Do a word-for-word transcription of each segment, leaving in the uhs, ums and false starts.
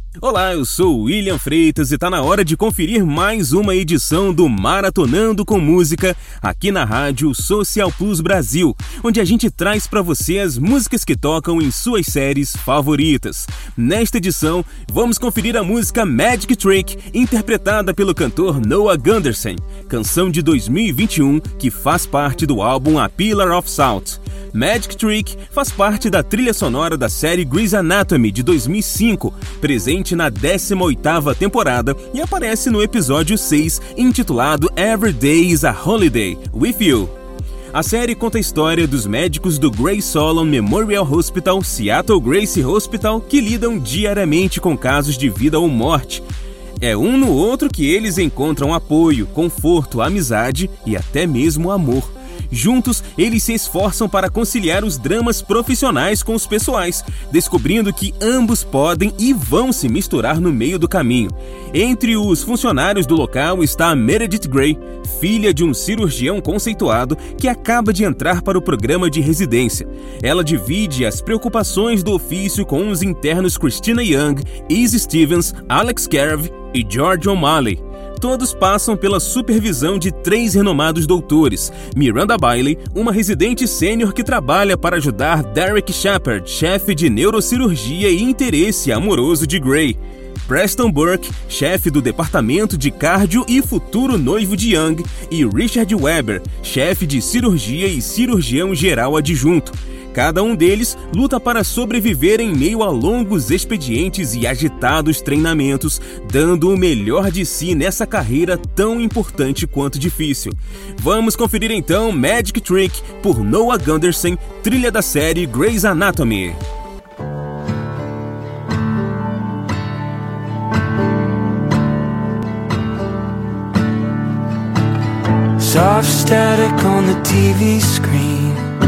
Olá, eu sou o William Freitas e tá na hora de conferir mais uma edição do Maratonando com Música aqui na rádio Social Plus Brasil, onde a gente traz para você as músicas que tocam em suas séries favoritas. Nesta edição, vamos conferir a música Magic Trick, interpretada pelo cantor Noah Gundersen, canção de dois mil e vinte e um que faz parte do álbum A Pillar of Salt. Magic Trick faz parte da trilha sonora da série Grey's Anatomy de dois mil e cinco, presente na décima oitava temporada e aparece no episódio seis, intitulado Every Day is a Holiday with You. A série conta a história dos médicos do Grace Solon Memorial Hospital, Seattle Gracie Hospital, que lidam diariamente com casos de vida ou morte. É um no outro que eles encontram apoio, conforto, amizade e até mesmo amor. Juntos, eles se esforçam para conciliar os dramas profissionais com os pessoais, descobrindo que ambos podem e vão se misturar no meio do caminho. Entre os funcionários do local está a Meredith Grey, filha de um cirurgião conceituado que acaba de entrar para o programa de residência. Ela divide as preocupações do ofício com os internos Christina Young, Izzy Stevens, Alex Garvey e George O'Malley. Todos passam pela supervisão de três renomados doutores: Miranda Bailey, uma residente sênior que trabalha para ajudar Derek Shepard, chefe de neurocirurgia e interesse amoroso de Grey; Preston Burke, chefe do departamento de cardio e futuro noivo de Young; e Richard Weber, chefe de cirurgia e cirurgião geral adjunto. Cada um deles luta para sobreviver em meio a longos expedientes e agitados treinamentos, dando o melhor de si nessa carreira tão importante quanto difícil. Vamos conferir então Magic Trick, por Noah Gundersen, trilha da série Grey's Anatomy. Soft static on the T V screen.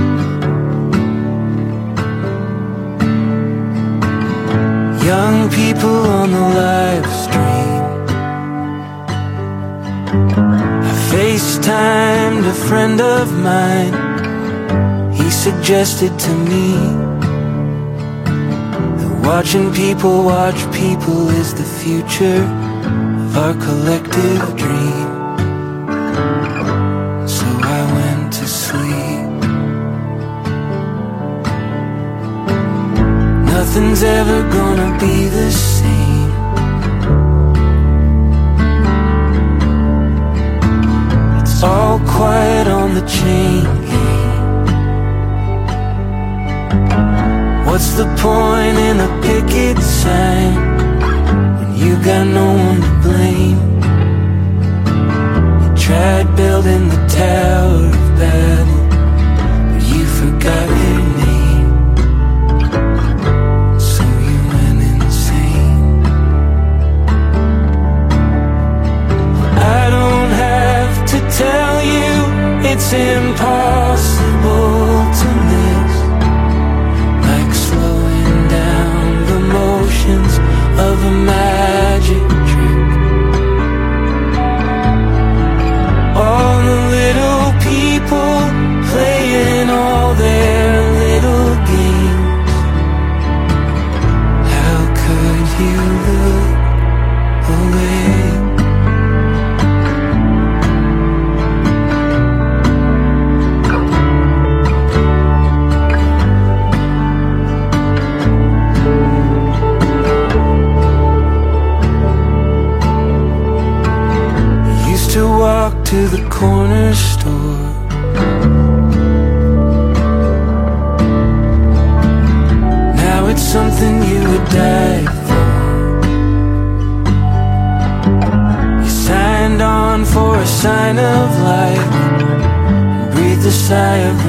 Young people on the live stream. I FaceTimed a friend of mine. He suggested to me that watching people watch people is the future of our collective dream. So I went to sleep. Nothing's ever gonna be the same. It's all quiet on the chain gang. What's the point in a picket sign when you got no one to blame? You tried building the Tower of Babel, but you forgot your name. Tell you it's impossible to miss, like slowing down the motions of a magic trick. All the little people playing all their little games. How could you look away? To the corner store, now it's something you would die for. You signed on for a sign of life, and breathed a sigh of